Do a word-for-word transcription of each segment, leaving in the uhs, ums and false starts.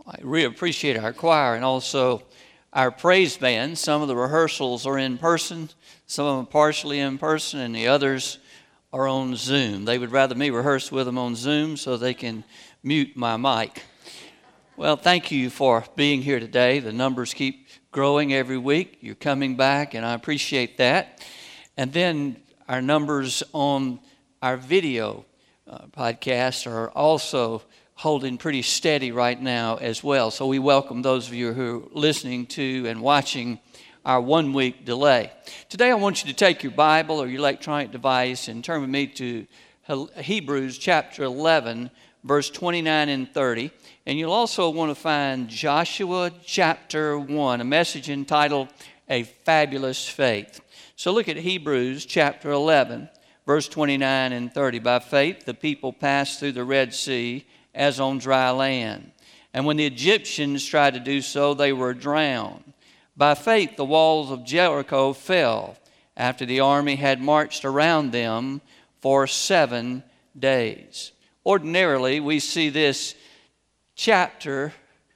I really appreciate our choir and also our praise band. Some of the rehearsals are in person, some of them partially in person, and the others are on Zoom. They would rather me rehearse with them on Zoom so they can mute my mic. Well, thank you for being here today. The numbers keep growing every week. You're coming back, and I appreciate that. And then our numbers on our video uh, podcast are also holding pretty steady right now as well. So we welcome those of you who are listening to and watching our one-week delay. Today I want you to take your Bible or your electronic device and turn with me to Hebrews chapter eleven, verse twenty-nine and thirty. And you'll also want to find Joshua chapter one, a message entitled A Fabulous Faith. So look at Hebrews chapter eleven, verse twenty-nine and thirty. By faith the people passed through the Red Sea as on dry land. And when the Egyptians tried to do so, they were drowned. By faith, the walls of Jericho fell after the army had marched around them for seven days. Ordinarily, we see this chapter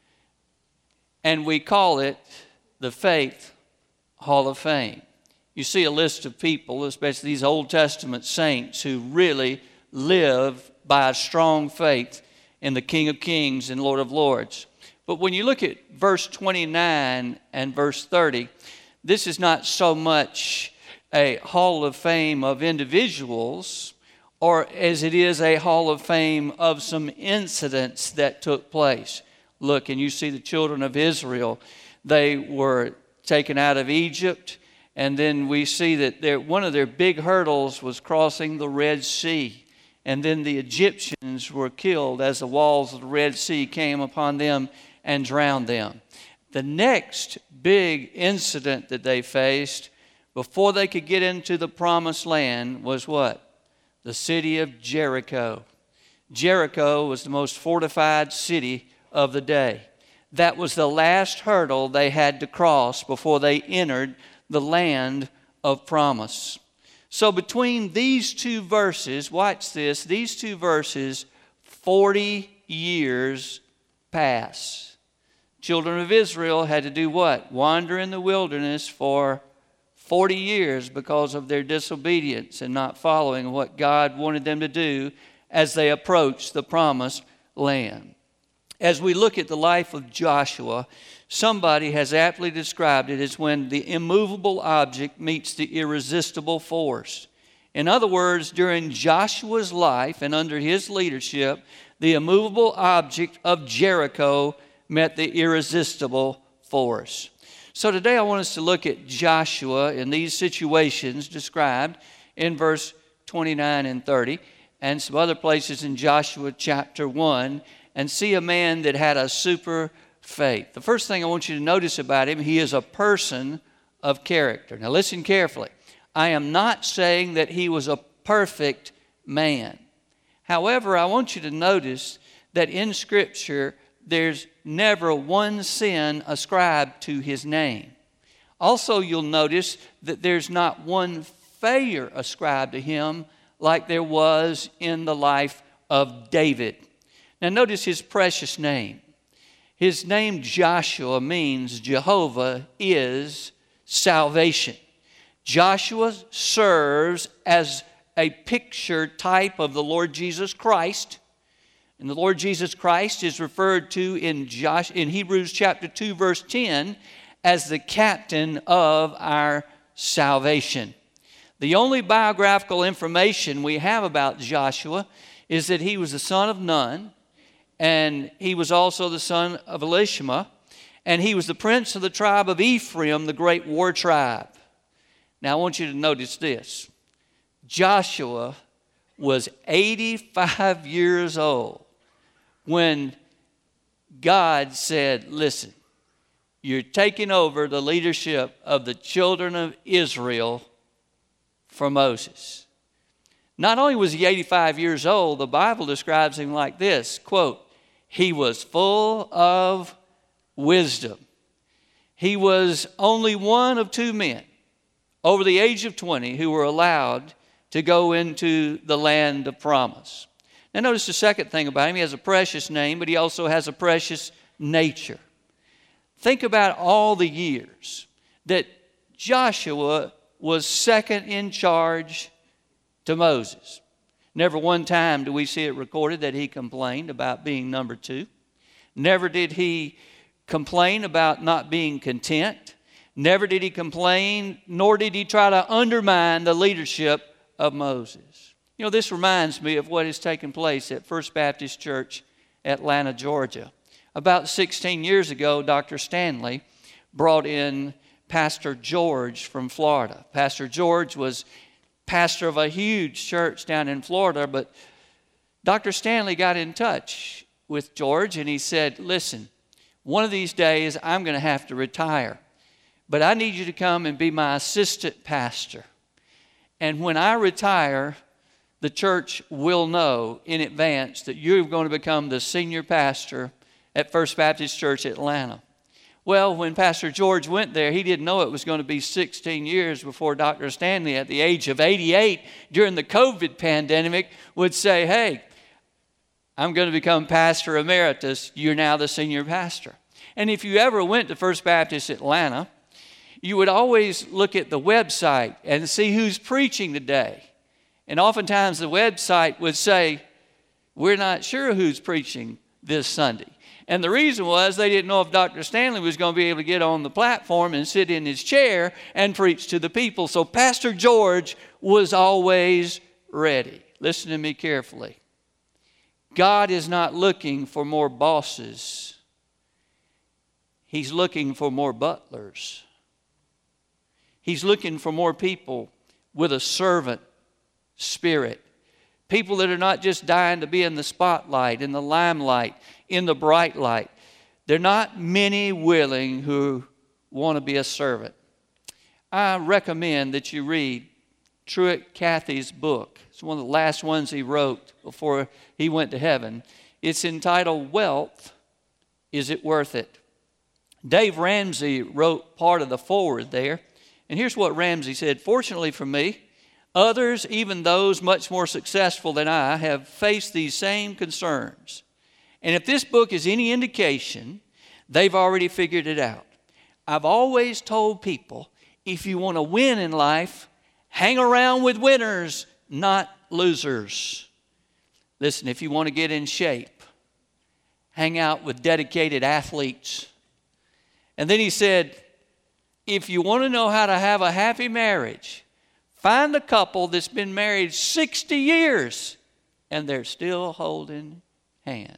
and we call it the Faith Hall of Fame. You see a list of people, especially these Old Testament saints, who really live by a strong faith in the King of Kings and Lord of Lords. But when you look at verse twenty-nine and verse thirty, this is not so much a hall of fame of individuals, or as it is a hall of fame of some incidents that took place. Look, and you see the children of Israel, they were taken out of Egypt, and then we see that one of their big hurdles was crossing the Red Sea. And then the Egyptians were killed as the walls of the Red Sea came upon them and drowned them. The next big incident that they faced before they could get into the promised land was what? The city of Jericho. Jericho was the most fortified city of the day. That was the last hurdle they had to cross before they entered the land of promise. So between these two verses, watch this, these two verses, forty years pass. Children of Israel had to do what? Wander in the wilderness for forty years because of their disobedience and not following what God wanted them to do as they approached the promised land. As we look at the life of Joshua, somebody has aptly described it as when the immovable object meets the irresistible force. In other words, during Joshua's life and under his leadership, the immovable object of Jericho met the irresistible force. So today I want us to look at Joshua in these situations described in verse twenty-nine and thirty and some other places in Joshua chapter one and see a man that had a super faith. The first thing I want you to notice about him, he is a person of character. Now listen carefully. I am not saying that he was a perfect man. However, I want you to notice that in Scripture, there's never one sin ascribed to his name. Also, you'll notice that there's not one failure ascribed to him like there was in the life of David. Now notice his precious name. His name Joshua means Jehovah is salvation. Joshua serves as a picture type of the Lord Jesus Christ. And the Lord Jesus Christ is referred to in, Josh, in Hebrews chapter two, verse ten, as the captain of our salvation. The only biographical information we have about Joshua is that he was the son of Nun, and he was also the son of Elishama, and he was the prince of the tribe of Ephraim, the great war tribe. Now I want you to notice this. Joshua was eighty-five years old when God said, listen, you're taking over the leadership of the children of Israel for Moses. Not only was he eighty-five years old, the Bible describes him like this, quote, he was full of wisdom. He was only one of two men over the age of twenty who were allowed to go into the land of promise. Now notice the second thing about him. He has a precious name, but he also has a precious nature. Think about all the years that Joshua was second in charge to Moses. Never one time do we see it recorded that he complained about being number two. Never did he complain about not being content. Never did he complain, nor did he try to undermine the leadership of Moses. You know, this reminds me of what has taken place at First Baptist Church, Atlanta, Georgia. About sixteen years ago, Doctor Stanley brought in Pastor George from Florida. Pastor George was pastor of a huge church down in Florida, but Doctor Stanley got in touch with George and he said, listen, one of these days I'm going to have to retire, but I need you to come and be my assistant pastor. And when I retire, the church will know in advance that you're going to become the senior pastor at First Baptist Church, Atlanta. Well, when Pastor George went there, he didn't know it was going to be sixteen years before Doctor Stanley, at the age of eighty-eight, during the COVID pandemic, would say, hey, I'm going to become pastor emeritus. You're now the senior pastor. And if you ever went to First Baptist Atlanta, you would always look at the website and see who's preaching today. And oftentimes the website would say, we're not sure who's preaching this Sunday. And the reason was they didn't know if Doctor Stanley was going to be able to get on the platform and sit in his chair and preach to the people. So Pastor George was always ready. Listen to me carefully. God is not looking for more bosses. He's looking for more butlers. He's looking for more people with a servant spirit. People that are not just dying to be in the spotlight, in the limelight, in the bright light. There are not many willing who want to be a servant. I recommend that you read Truett Cathy's book. It's one of the last ones he wrote before he went to heaven. It's entitled, Wealth, Is It Worth It? Dave Ramsey wrote part of the foreword there. And here's what Ramsey said. Fortunately for me, others, even those much more successful than I, have faced these same concerns. And if this book is any indication, they've already figured it out. I've always told people, if you want to win in life, hang around with winners, not losers. Listen, if you want to get in shape, hang out with dedicated athletes. And then he said, if you want to know how to have a happy marriage, find a couple that's been married sixty years and they're still holding hands.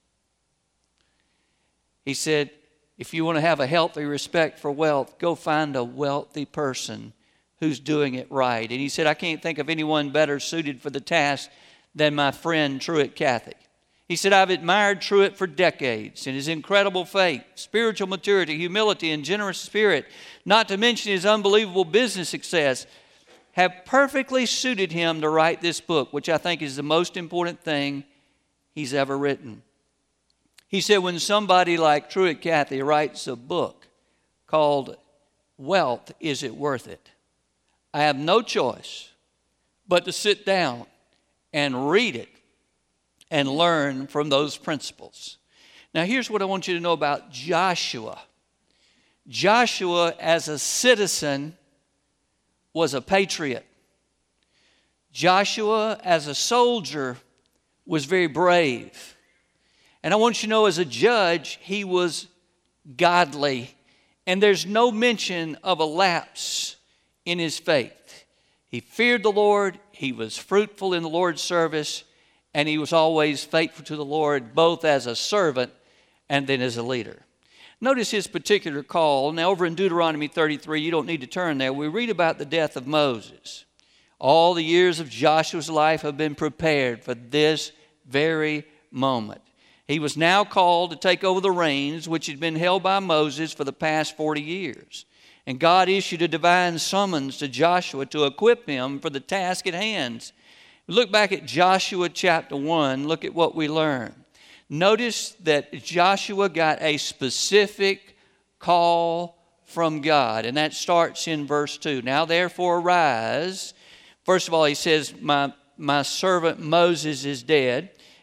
He said, if you want to have a healthy respect for wealth, go find a wealthy person who's doing it right. And he said, I can't think of anyone better suited for the task than my friend Truett Cathy. He said, I've admired Truett for decades, and his incredible faith, spiritual maturity, humility, and generous spirit, not to mention his unbelievable business success, have perfectly suited him to write this book, which I think is the most important thing he's ever written. He said, when somebody like Truett Cathy writes a book called Wealth, Is It Worth It? I have no choice but to sit down and read it and learn from those principles. Now, here's what I want you to know about Joshua. Joshua, as a citizen, was a patriot. Joshua, as a soldier, was very brave. And I want you to know, as a judge, he was godly. And there's no mention of a lapse in his faith. He feared the Lord. He was fruitful in the Lord's service. And he was always faithful to the Lord, both as a servant and then as a leader. Notice his particular call. Now, over in Deuteronomy thirty-three, you don't need to turn there. We read about the death of Moses. All the years of Joshua's life have been prepared for this very moment. He was now called to take over the reins, which had been held by Moses for the past forty years. And God issued a divine summons to Joshua to equip him for the task at hand. Look back at Joshua chapter one. Look at what we learn. Notice that Joshua got a specific call from God. And that starts in verse two. Now therefore arise. First of all, he says, my, my servant Moses is dead.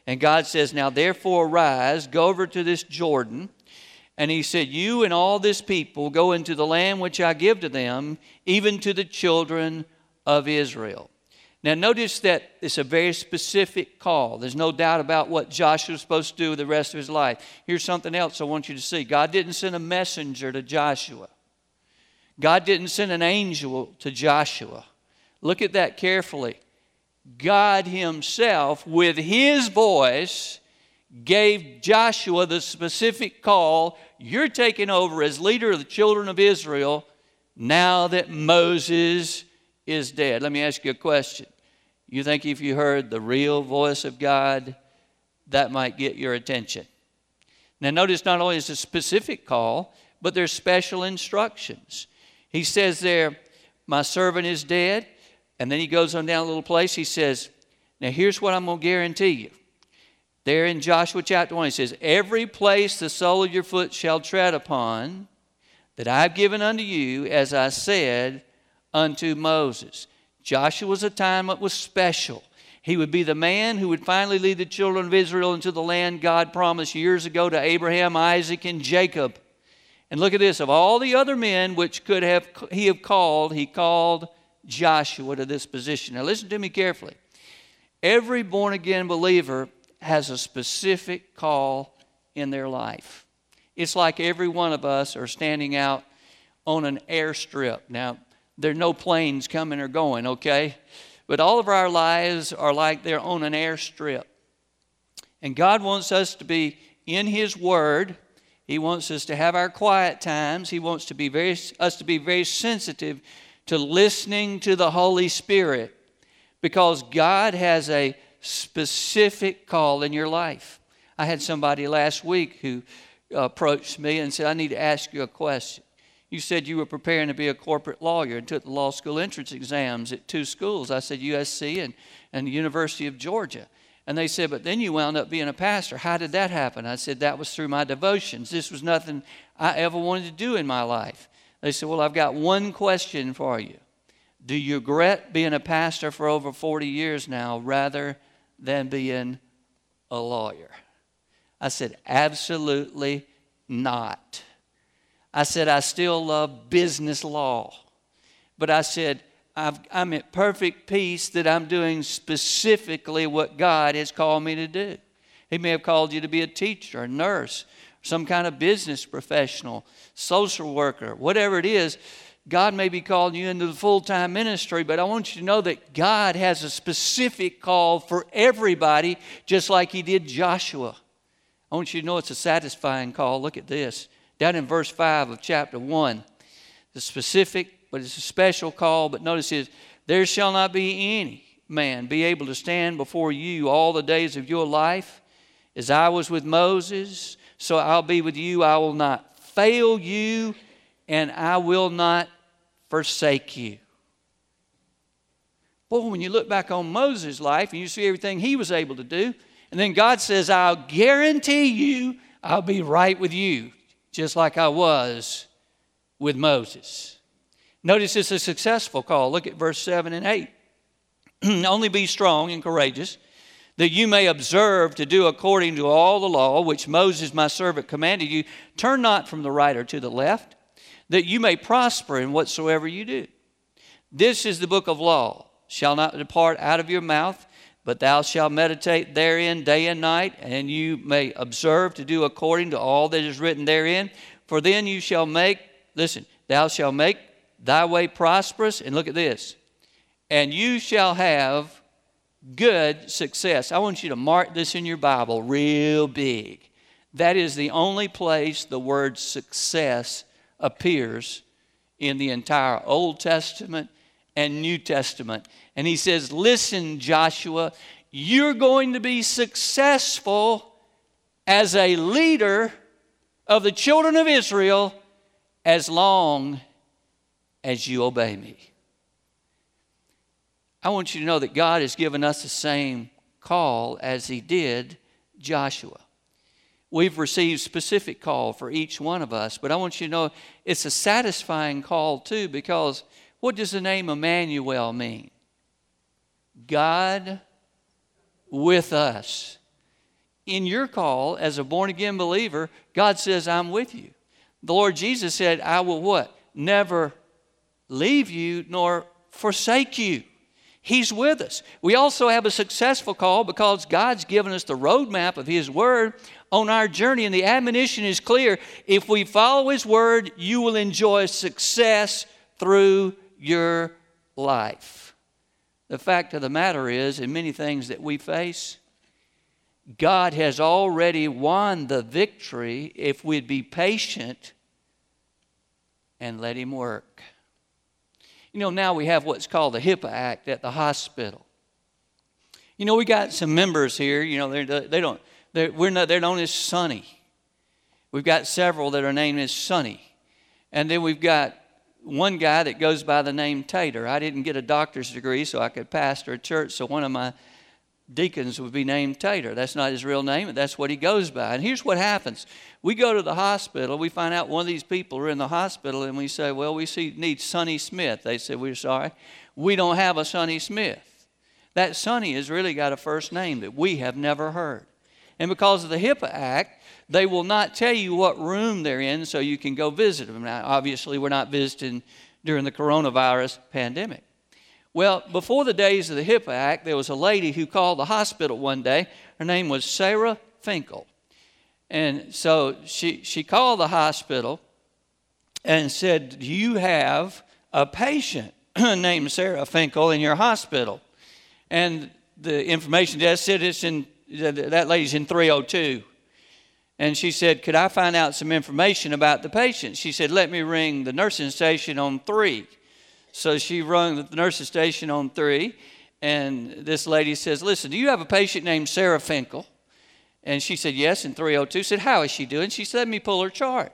And God says, now therefore arise, go over to this Jordan. And he said, you and all this people go into the land which I give to them, even to the children of Israel. Now notice that it's a very specific call. There's no doubt about what Joshua was supposed to do with the rest of his life. Here's something else I want you to see. God didn't send a messenger to Joshua. God didn't send an angel to Joshua. Look at that carefully. God himself, with his voice, gave Joshua the specific call. You're taking over as leader of the children of Israel now that Moses is dead. Let me ask you a question. You think if you heard the real voice of God, that might get your attention? Now notice not only is it a specific call, but there's special instructions. He says there, my servant is dead. And then he goes on down a little place. He says, now here's what I'm going to guarantee you. There in Joshua chapter one, he says, every place the sole of your foot shall tread upon, that I've given unto you, as I said unto Moses. Joshua was a time that was special. He would be the man who would finally lead the children of Israel into the land God promised years ago to Abraham, Isaac, and Jacob. And look at this. Of all the other men which could have he have called, he called Joshua to this position. Now listen to me carefully. Every born-again believer has a specific call in their life. It's like every one of us are standing out on an airstrip. Now, there are no planes coming or going, okay? But all of our lives are like they're on an airstrip. And God wants us to be in His Word. He wants us to have our quiet times. He wants to be very, us to be very sensitive to listening to the Holy Spirit, because God has a specific call in your life. I had somebody last week who approached me and said, I need to ask you a question. You said you were preparing to be a corporate lawyer and took the law school entrance exams at two schools. I said U S C and, and the University of Georgia. And they said, but then you wound up being a pastor. How did that happen? I said, that was through my devotions. This was nothing I ever wanted to do in my life. They said, well, I've got one question for you. Do you regret being a pastor for over forty years now rather than being a lawyer? I said, absolutely not. I said, I still love business law. But I said, I've, I'm at perfect peace that I'm doing specifically what God has called me to do. He may have called you to be a teacher, a nurse, some kind of business professional, social worker, whatever it is. God may be calling you into the full-time ministry, but I want you to know that God has a specific call for everybody, just like He did Joshua. I want you to know it's a satisfying call. Look at this. Down in verse five of chapter one, the specific, but it's a special call. But notice this, there shall not be any man be able to stand before you all the days of your life. As I was with Moses, so I'll be with you. I will not fail you, and I will not forsake you. Boy, when you look back on Moses' life and you see everything he was able to do, and then God says, I'll guarantee you I'll be right with you, just like I was with Moses. Notice it's a successful call. Look at verse seven and eight. Only be strong and courageous, that you may observe to do according to all the law which Moses my servant commanded you. Turn not from the right or to the left, that you may prosper in whatsoever you do. This is the book of law, shall not depart out of your mouth, but thou shalt meditate therein day and night, and you may observe to do according to all that is written therein. For then you shall make, listen, thou shalt make thy way prosperous, and look at this, and you shall have good success. I want you to mark this in your Bible real big. That is the only place the word success appears in the entire Old Testament and New Testament. And he says, listen, Joshua, you're going to be successful as a leader of the children of Israel as long as you obey me. I want you to know that God has given us the same call as He did Joshua. We've received specific call for each one of us, but I want you to know it's a satisfying call too, because what does the name Emmanuel mean? God with us. in your call as a born-again believer, God says, I'm with you. The Lord Jesus said, I will what? Never leave you nor forsake you. He's with us. We also have a successful call because God's given us the roadmap of His Word on our journey. And the admonition is clear. If we follow His Word, you will enjoy success through your life. The fact of the matter is, in many things that we face, God has already won the victory if we'd be patient and let Him work. You know, now we have what's called the HIPAA Act at the hospital. You know, we got some members here, you know, they're, they don't, they're, we're not, they're known as Sonny. We've got several that are named as Sonny. And then we've got one guy that goes by the name Tater. I didn't get a doctor's degree so I could pastor a church, so one of my deacons would be named Tater. That's not his real name, but that's what he goes by. And here's what happens. We go to the hospital. We find out one of these people are in the hospital, and we say, well, we see need Sonny Smith. They say, we're sorry. We don't have a Sonny Smith. That Sonny has really got a first name that we have never heard. And because of the HIPAA Act, they will not tell you what room they're in so you can go visit them. Now, obviously, we're not visiting during the coronavirus pandemic. Well, before the days of the HIPAA Act, there was a lady who called the hospital one day. Her name was Sarah Finkel. And so she, she called the hospital and said, do you have a patient named Sarah Finkel in your hospital? And the information desk said it's in, that lady's in three oh two. And she said, could I find out some information about the patient? She said, let me ring the nursing station on three. So she rung the nursing station on three, and this lady says, listen, do you have a patient named Sarah Finkel? And she said, yes, in three oh two. Said, how is she doing? She said, let me pull her chart.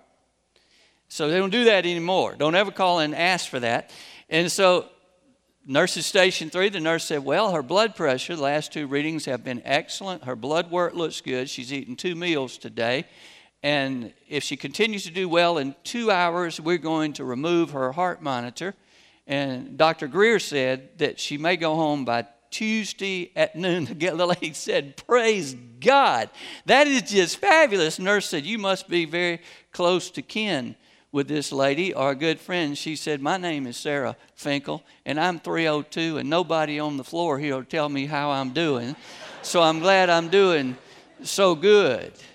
So they don't do that anymore. Don't ever call and ask for that. And so nurses station three, the nurse said, well, her blood pressure, the last two readings have been excellent. Her blood work looks good. She's eaten two meals today. And if she continues to do well, in two hours, we're going to remove her heart monitor. And Doctor Greer said that she may go home by Tuesday at noon. The lady said, praise God. That is just fabulous. The nurse said, you must be very close to kin with this lady or a good friend. She said, my name is Sarah Finkel, and I'm three oh two, and nobody on the floor here will tell me how I'm doing. So I'm glad I'm doing so good. If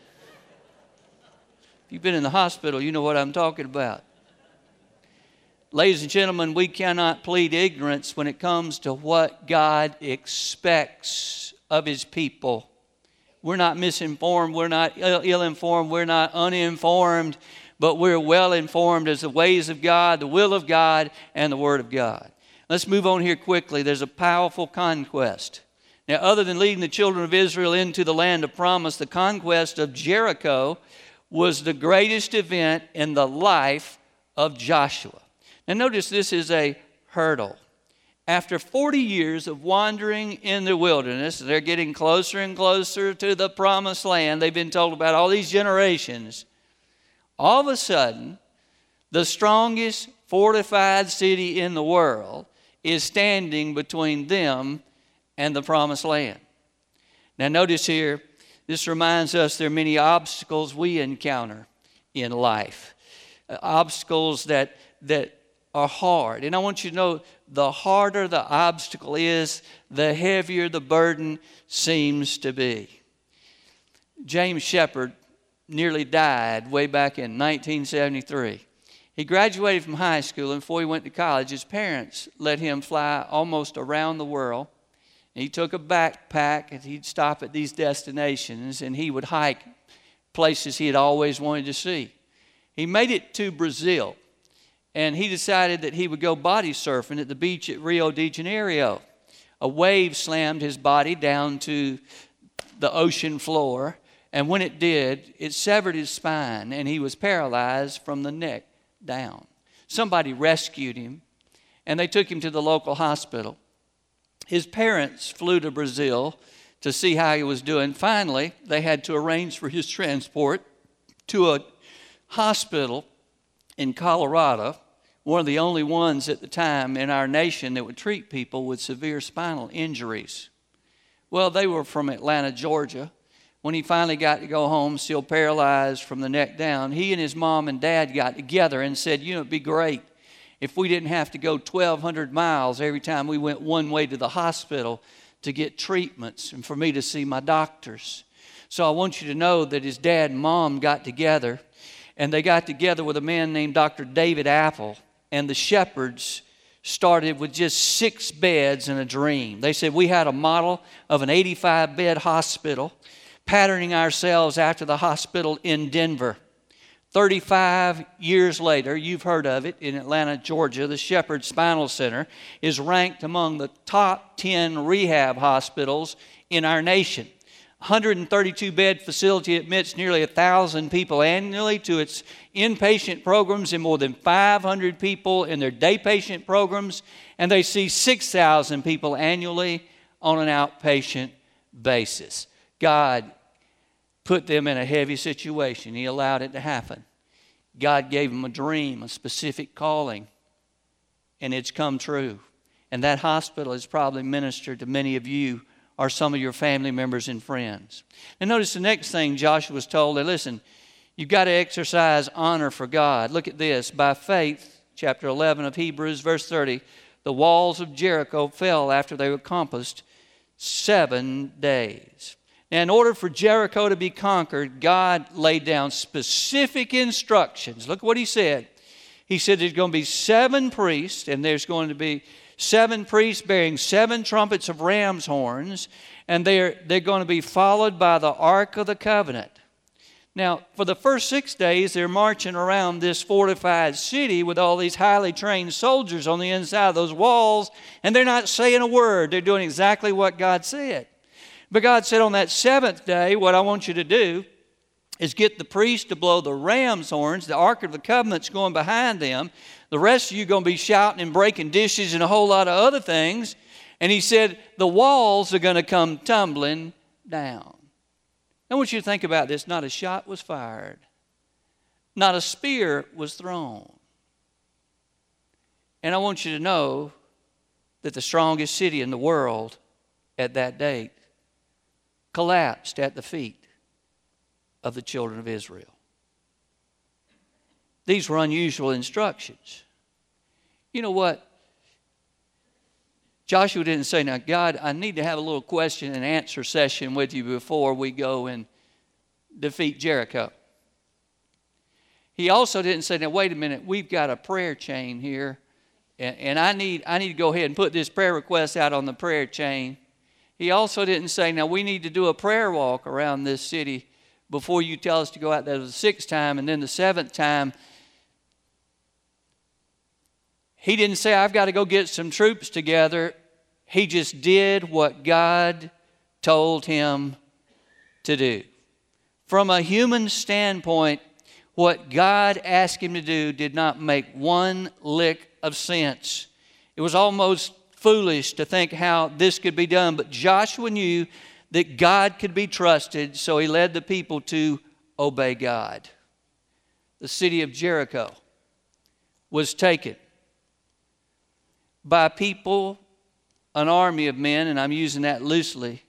you've been in the hospital, you know what I'm talking about. Ladies and gentlemen, we cannot plead ignorance when it comes to what God expects of His people. We're not misinformed, we're not ill-informed, we're not uninformed, but we're well-informed as the ways of God, the will of God, and the Word of God. Let's move on here quickly. There's a powerful conquest. Now, other than leading the children of Israel into the land of promise, the conquest of Jericho was the greatest event in the life of Joshua. Now notice this is a hurdle. After forty years of wandering in the wilderness, they're getting closer and closer to the promised land. They've been told about all these generations. All of a sudden, the strongest fortified city in the world is standing between them and the promised land. Now notice here, this reminds us there are many obstacles we encounter in life. Uh, obstacles that that are hard. And I want you to know, the harder the obstacle is, the heavier the burden seems to be. James Shepard nearly died way back in nineteen seventy-three. He graduated from high school, and before he went to college, his parents let him fly almost around the world. And he took a backpack, and he'd stop at these destinations, and he would hike places he had always wanted to see. He made it to Brazil. And he decided that he would go body surfing at the beach at Rio de Janeiro. A wave slammed his body down to the ocean floor. And when it did, it severed his spine, and he was paralyzed from the neck down. Somebody rescued him, and they took him to the local hospital. His parents flew to Brazil to see how he was doing. Finally, they had to arrange for his transport to a hospital in Colorado, one of the only ones at the time in our nation that would treat people with severe spinal injuries. Well, they were from Atlanta, Georgia, when he finally got to go home, still paralyzed from the neck down, he and his mom and dad got together and said, you know, it'd be great if we didn't have to go twelve hundred miles every time we went one way to the hospital to get treatments and for me to see my doctors. So I want you to know that his dad and mom got together, and they got together with a man named Doctor David Apple, and the Shepherds started with just six beds in a dream. They said we had a model of an eighty-five bed hospital, patterning ourselves after the hospital in Denver. thirty-five years later, you've heard of it, in Atlanta, Georgia, the Shepherd Spinal Center is ranked among the top ten rehab hospitals in our nation. one hundred thirty-two bed facility admits nearly one thousand people annually to its inpatient programs and more than five hundred people in their day patient programs, and they see six thousand people annually on an outpatient basis. God put them in a heavy situation. He allowed it to happen. God gave them a dream, a specific calling, and it's come true. And that hospital has probably ministered to many of you or some of your family members and friends. And notice the next thing Joshua was told. Listen, you've got to exercise honor for God. Look at this. By faith, chapter eleven of Hebrews, verse thirty, the walls of Jericho fell after they were compassed seven days. Now, in order for Jericho to be conquered, God laid down specific instructions. Look what he said. He said there's going to be seven priests, and there's going to be seven priests bearing seven trumpets of ram's horns, and they're, they're going to be followed by the Ark of the Covenant. Now, for the first six days, they're marching around this fortified city with all these highly trained soldiers on the inside of those walls, and they're not saying a word. They're doing exactly what God said. But God said on that seventh day, what I want you to do is get the priest to blow the ram's horns. The Ark of the Covenant's going behind them. The rest of you are going to be shouting and breaking dishes and a whole lot of other things. And he said, the walls are going to come tumbling down. I want you to think about this. Not a shot was fired. Not a spear was thrown. And I want you to know that the strongest city in the world at that date collapsed at the feet of the children of Israel. These were unusual instructions. You know what? Joshua didn't say, now, God, I need to have a little question and answer session with you before we go and defeat Jericho. He also didn't say, now, wait a minute, we've got a prayer chain here, and, and I need I need to go ahead and put this prayer request out on the prayer chain. He also didn't say, now, we need to do a prayer walk around this city before you tell us to go out there the sixth time, and then the seventh time. He didn't say, I've got to go get some troops together. He just did what God told him to do. From a human standpoint, what God asked him to do did not make one lick of sense. It was almost foolish to think how this could be done, but Joshua knew that God could be trusted, so he led the people to obey God. The city of Jericho was taken by people, an army of men, and I'm using that loosely.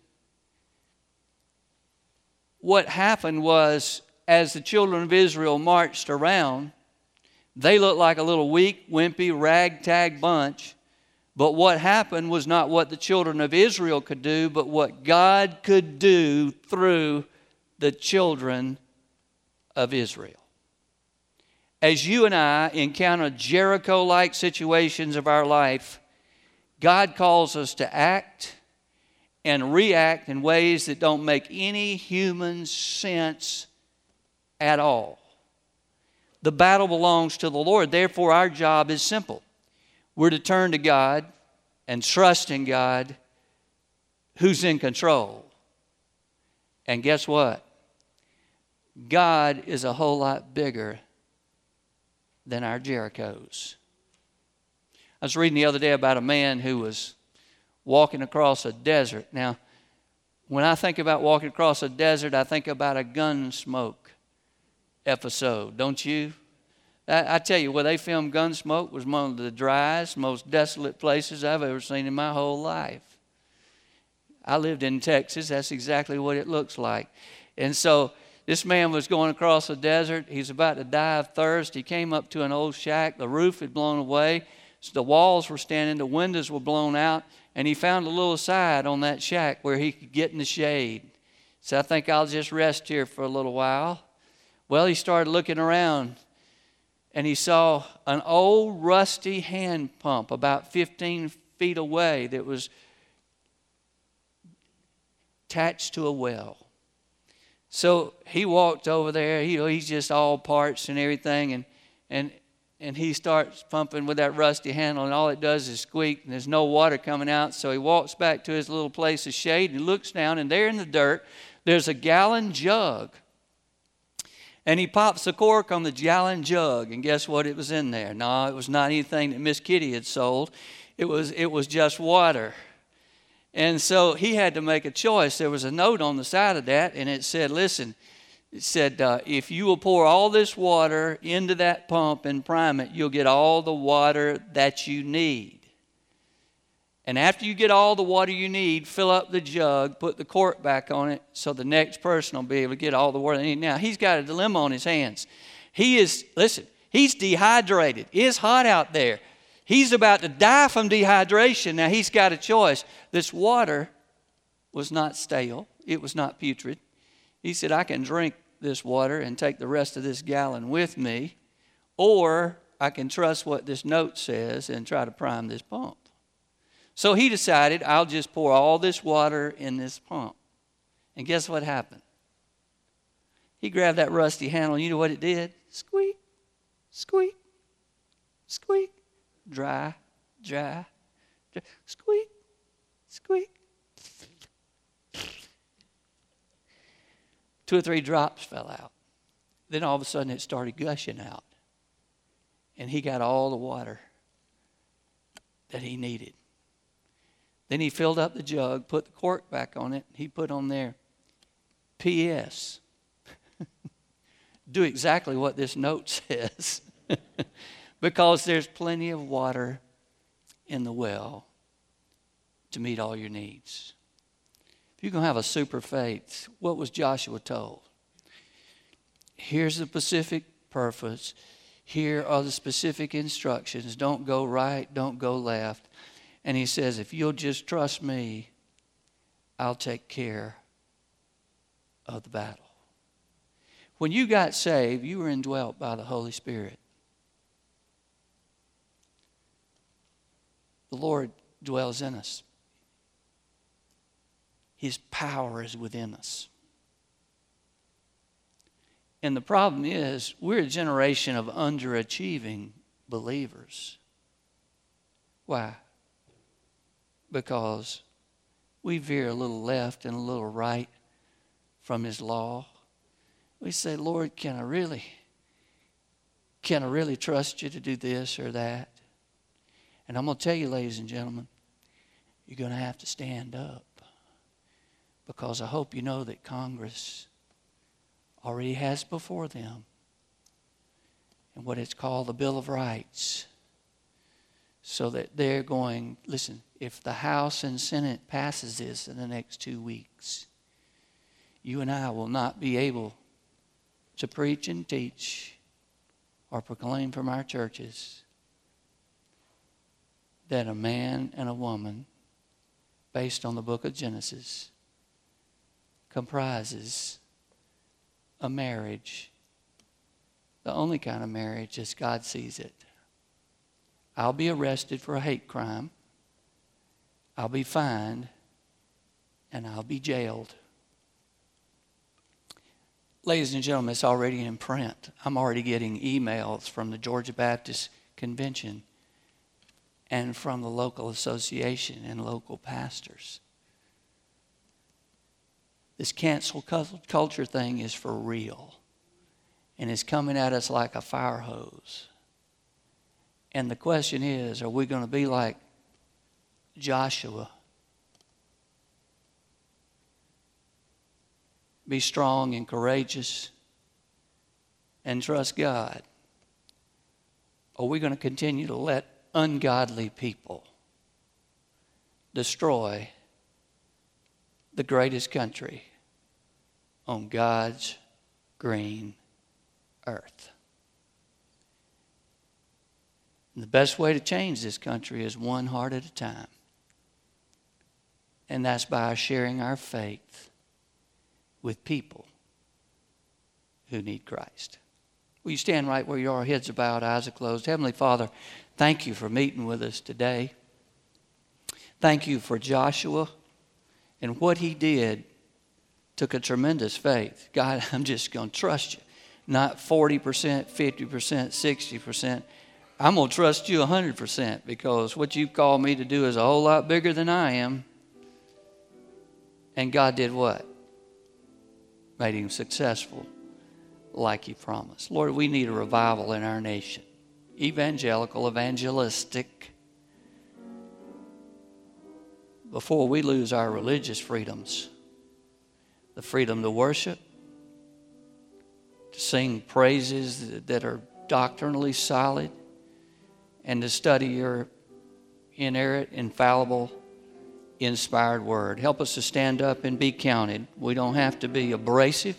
What happened was, as the children of Israel marched around, they looked like a little weak, wimpy, ragtag bunch. But what happened was not what the children of Israel could do, but what God could do through the children of Israel. As you and I encounter Jericho-like situations of our life, God calls us to act and react in ways that don't make any human sense at all. The battle belongs to the Lord. Therefore, our job is simple. We're to turn to God and trust in God, who's in control. And guess what? God is a whole lot bigger than our Jerichos. I was reading the other day about a man who was walking across a desert. Now, when I think about walking across a desert, I think about a Gunsmoke episode, don't you? I, I tell you, where they filmed Gunsmoke was one of the driest, most desolate places I've ever seen in my whole life. I lived in Texas. That's exactly what it looks like. And so this man was going across the desert. He's about to die of thirst. He came up to an old shack. The roof had blown away. So the walls were standing. The windows were blown out. And he found a little side on that shack where he could get in the shade. So I think I'll just rest here for a little while. Well, he started looking around, and he saw an old rusty hand pump about fifteen feet away that was attached to a well. So he walked over there. He, he's just all parts and everything, and and and he starts pumping with that rusty handle, and all it does is squeak, and there's no water coming out. So he walks back to his little place of shade, and he looks down, and there in the dirt, there's a gallon jug. And he pops the cork on the gallon jug, and guess what? It was in there. No, it was not anything that Miss Kitty had sold. It was it was just water. And so he had to make a choice. There was a note on the side of that, and it said, listen, it said, uh, if you will pour all this water into that pump and prime it, you'll get all the water that you need. And after you get all the water you need, fill up the jug, put the cork back on it, so the next person will be able to get all the water they need. Now, he's got a dilemma on his hands. He is, listen, he's dehydrated. It's hot out there. He's about to die from dehydration. Now, he's got a choice. This water was not stale. It was not putrid. He said, I can drink this water and take the rest of this gallon with me, or I can trust what this note says and try to prime this pump. So he decided, I'll just pour all this water in this pump. And guess what happened? He grabbed that rusty handle, and you know what it did? Squeak, squeak, squeak. Dry, dry, dry, squeak, squeak. Two or three drops fell out. Then all of a sudden it started gushing out. And he got all the water that he needed. Then he filled up the jug, put the cork back on it. He put on there, P S Do exactly what this note says. Because there's plenty of water in the well to meet all your needs. If you're going to have a super faith, what was Joshua told? Here's the specific purpose. Here are the specific instructions. Don't go right, don't go left. And he says, if you'll just trust me, I'll take care of the battle. When you got saved, you were indwelt by the Holy Spirit. The Lord dwells in us. His power is within us. And the problem is, we're a generation of underachieving believers. Why? Because we veer a little left and a little right from His law. We say, Lord, can I really, can I really trust you to do this or that? And I'm going to tell you, ladies and gentlemen, you're going to have to stand up. Because I hope you know that Congress already has before them and what it's called the Bill of Rights. So that they're going, listen, if the House and Senate passes this in the next two weeks, you and I will not be able to preach and teach or proclaim from our churches that a man and a woman, based on the book of Genesis, comprises a marriage, the only kind of marriage as God sees it. I'll be arrested for a hate crime. I'll be fined, and I'll be jailed. Ladies and gentlemen, it's already in print. I'm already getting emails from the Georgia Baptist Convention and from the local association and local pastors. This cancel culture thing is for real. And it's coming at us like a fire hose. And the question is, are we going to be like Joshua? Be strong and courageous and trust God? Or are we going to continue to let ungodly people destroy the greatest country on God's green earth. And the best way to change this country is one heart at a time. And that's by sharing our faith with people who need Christ. Will you stand right where you are, heads are bowed, eyes are closed. Heavenly Father, thank you for meeting with us today. Thank you for Joshua and what he did took a tremendous faith. God, I'm just going to trust you. Not forty percent, fifty percent, sixty percent. I'm going to trust you one hundred percent because what you've called me to do is a whole lot bigger than I am. And God did what? Made him successful like he promised. Lord, we need a revival in our nation. Evangelical, evangelistic. Before we lose our religious freedoms, the freedom to worship, to sing praises that are doctrinally solid, and to study your inerrant, infallible, inspired word. Help us to stand up and be counted. We don't have to be abrasive,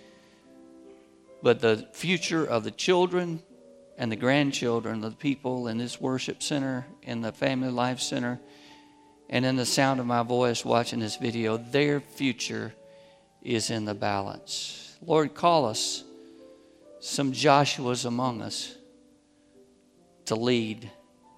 but the future of the children and the grandchildren of the people in this worship center, in the Family Life Center, and in the sound of my voice watching this video, their future is in the balance. Lord, call us some Joshuas among us to lead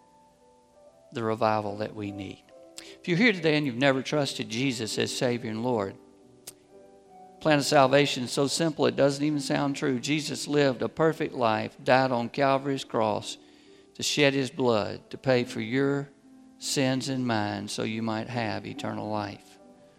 the revival that we need. If you're here today and you've never trusted Jesus as Savior and Lord, plan of salvation is so simple it doesn't even sound true. Jesus lived a perfect life, died on Calvary's cross to shed his blood, to pay for your sins and mine so you might have eternal life.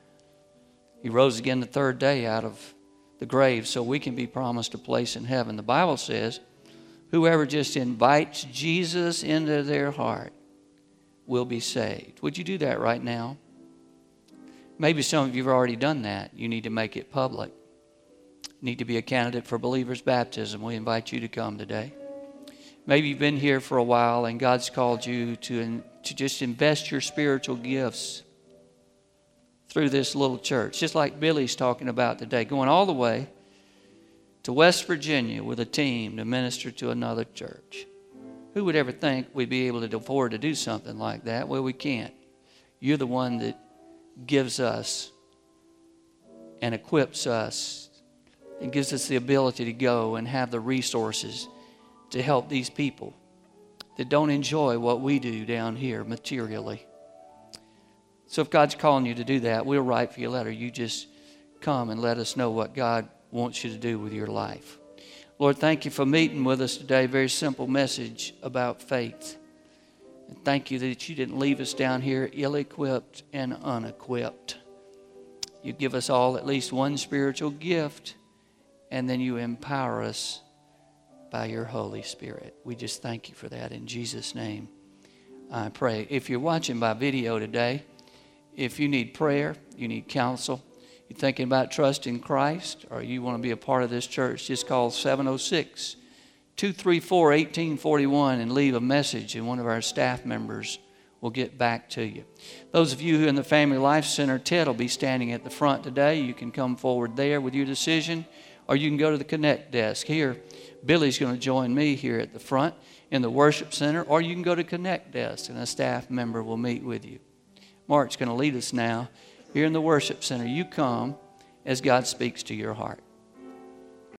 He rose again the third day out of the grave so we can be promised a place in heaven. The Bible says, whoever just invites Jesus into their heart will be saved. Would you do that right now? Maybe some of you have already done that. You need to make it public. You need to be a candidate for believers' baptism. We invite you to come today. Maybe you've been here for a while and God's called you to, to just invest your spiritual gifts through this little church. Just like Billy's talking about today, going all the way to West Virginia with a team to minister to another church. Who would ever think we'd be able to afford to do something like that? Well, we can't. You're the one that gives us and equips us and gives us the ability to go and have the resources to help these people that don't enjoy what we do down here materially. So if God's calling you to do that, we'll write for you a letter. You just come and let us know what God wants you to do with your life. Lord, thank you for meeting with us today. Very simple message about faith. And thank you that you didn't leave us down here ill-equipped and unequipped. You give us all at least one spiritual gift, and then you empower us by your Holy Spirit. We just thank you for that. In Jesus' name, I pray. If you're watching by video today, if you need prayer, you need counsel, you're thinking about trusting Christ, or you want to be a part of this church, just call seven oh six, two three four, one eight four one and leave a message, and one of our staff members will get back to you. Those of you who are in the Family Life Center, Ted will be standing at the front today. You can come forward there with your decision, or you can go to the Connect desk here. Billy's going to join me here at the front in the worship center, or you can go to Connect desk and a staff member will meet with you. Mark's going to lead us now here in the worship center. You come as God speaks to your heart.